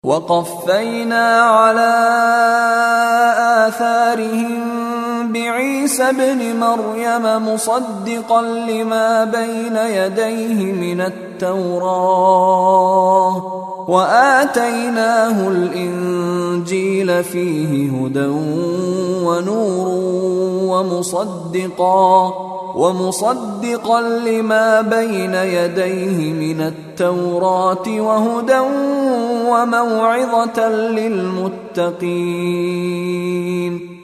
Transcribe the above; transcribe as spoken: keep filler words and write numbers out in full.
وقفينا على آثارهم بعيسى ابن مريم مصدقا لما بين يديه من التوراة وآتيناه الإنجيل فيه هدى ونور ومصدقا ومصدقا لما بين يديه من التوراة وهدى وموعظة للمتقين